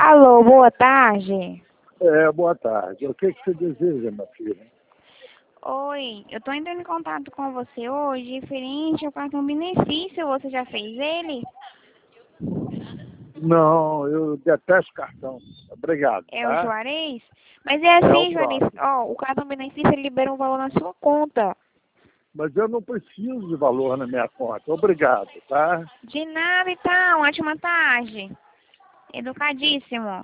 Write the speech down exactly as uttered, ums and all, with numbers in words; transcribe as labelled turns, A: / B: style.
A: Alô, boa tarde.
B: É, boa tarde. O que, que você deseja, minha filha?
A: Oi, eu tô entrando em contato com você hoje referente ao cartão benefício. Você já fez ele?
B: Não, eu detesto cartão. Obrigado,
A: É o
B: tá?
A: Juarez? Mas é
B: É o
A: assim, Juarez,
B: próprio.
A: ó, o cartão benefício ele libera um valor na sua conta.
B: Mas eu não preciso de valor na minha conta. Obrigado, tá?
A: De nada e tal, ótima tarde. Educadíssimo.